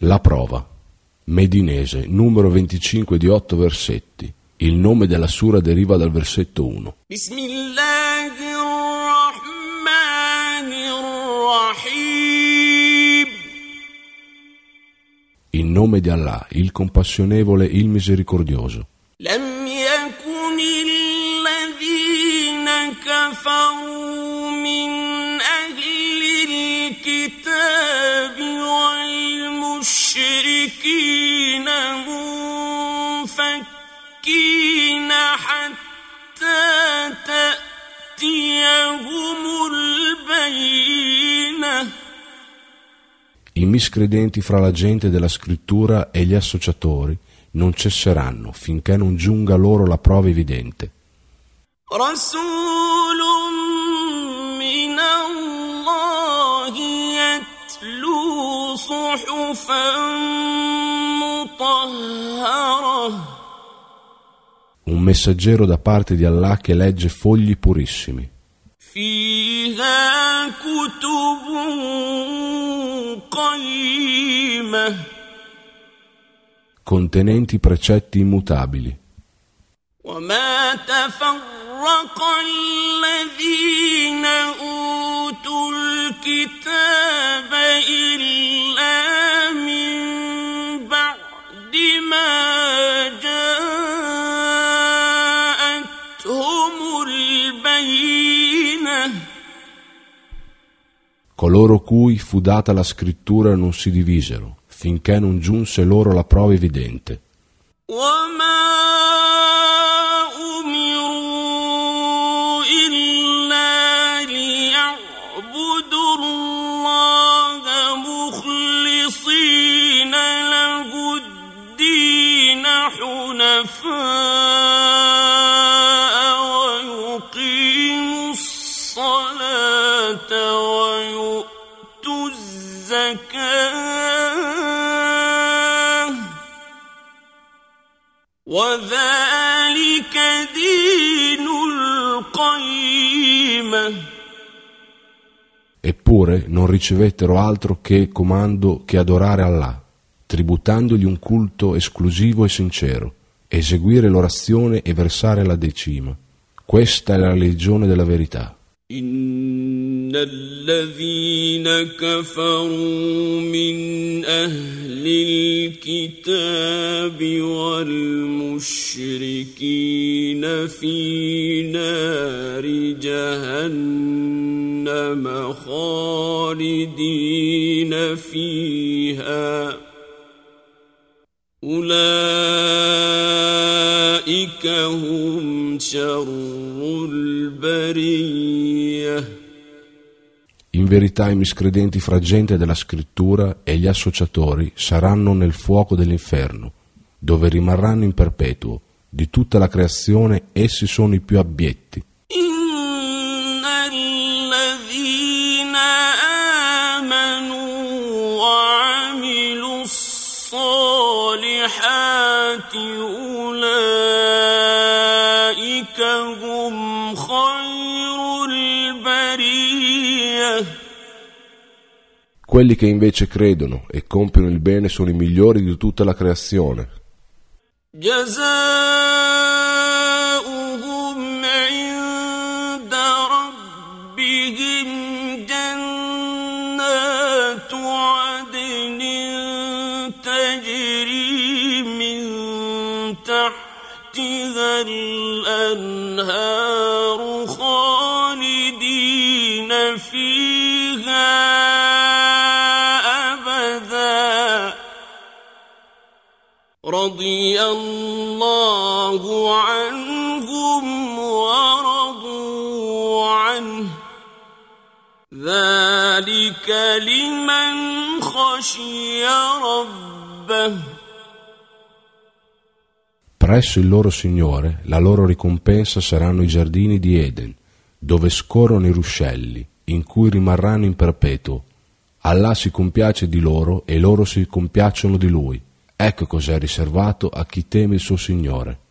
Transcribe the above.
La prova. Medinese, numero 25 di 8 versetti. Il nome della sura deriva dal versetto 1. In nome di Allah, il compassionevole, il misericordioso. لم يكن الذين كفروا من أهل الكتاب والمشركين منفكين حتى تأتيهم البينة. I miscredenti fra la gente della scrittura e gli associatori non cesseranno finché non giunga loro la prova evidente. رسول من الله يتلو صحفا مطهرة. Un messaggero da parte di Allah che legge fogli purissimi. فيها كتب قيمة. Contenenti precetti immutabili. وما تفرق الذين أوتوا الكتاب إلا من بعد ما جاءتهم البينة. Coloro cui fu data la scrittura non si divisero finché non giunse loro la prova evidente. وذلك دين القيمة. Eppure non ricevettero altro che comando che adorare Allah, tributandogli un culto esclusivo e sincero, eseguire l'orazione e versare la decima. Questa è la religione della verità. إن الذين كفروا من أهل الكتاب والمشركين في نار جهنم خالدين فيها أولئك هم شر البرية. In verità i miscredenti fra gente della scrittura e gli associatori saranno nel fuoco dell'inferno, dove rimarranno in perpetuo. Di tutta la creazione essi sono i più abbietti. Inna alladhina amanu wa amilu salihati ulaika hum khairul bariyah. Quelli che invece credono e compiono il bene sono i migliori di tutta la creazione. جزاؤهم عند ربهم جنات عدن تجري من تحتها الأنهار خالدين فيها رضي الله عنهم ورضوا عنه ذلك لمن خشي ربه. Presso il loro Signore la loro ricompensa saranno i giardini di Eden, dove scorrono i ruscelli, in cui rimarranno in perpetuo. Allah si compiace di loro e loro si compiacciono di Lui. Ecco cos'è riservato a chi teme il suo Signore.